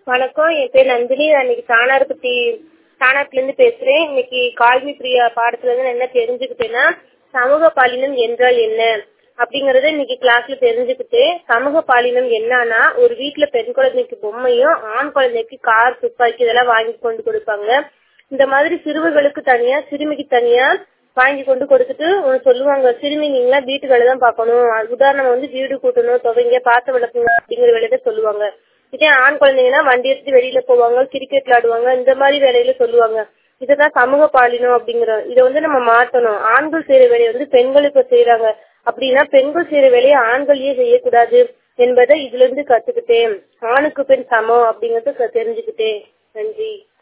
வணக்கம். என் பேர் நந்தினி. நான் இன்னைக்கு தானார்ல பேசுறேன். இன்னைக்கு கால்வி பிரியா பாடத்துல இருந்து நான் என்ன தெரிஞ்சுக்கிட்டேன்னா, சமூக பாலினம் என்றால் என்ன அப்படிங்கறத இன்னைக்கு கிளாஸ்ல தெரிஞ்சுக்கிட்டேன். சமூக பாலினம் என்னன்னா, ஒரு வீட்டுல பெண் குழந்தைக்கு பொம்மையும் ஆண் குழந்தைக்கு கார், துப்பாக்கி இதெல்லாம் வாங்கி கொண்டு கொடுப்பாங்க. இந்த மாதிரி சிறுவர்களுக்கு தனியா சிறுமிக்கு தனியா வாங்கி கொண்டு கொடுத்துட்டு சொல்லுவாங்க, சிறுமி நீங்களா வீட்டு வேலை தான் பார்க்கணும், உதாரணம் வீடு கூட்டணும், துவைங்க, பாத்திரம் விளக்குங்க அப்படிங்கிற வேலையை சொல்லுவாங்க. இதே ஆண் குழந்தைங்கன்னா வண்டி எடுத்து வெளியில போவாங்க, கிரிக்கெட் விளையாடுவாங்க, இந்த மாதிரி வேலையில சொல்லுவாங்க. இதுதான் சமூக பாலினம் அப்படிங்கிறோம். இதை நம்ம மாத்தணும். ஆண்கள் செய்யற வேலையை பெண்கள் இப்ப செய்யறாங்க அப்படின்னா, பெண்கள் செய்யற வேலையை ஆண்களையே செய்யக்கூடாது என்பதை இதுல இருந்து கத்துக்கிட்டேன். ஆணுக்கு பெண் சமம் அப்படிங்கறது தெரிஞ்சுக்கிட்டேன். நன்றி.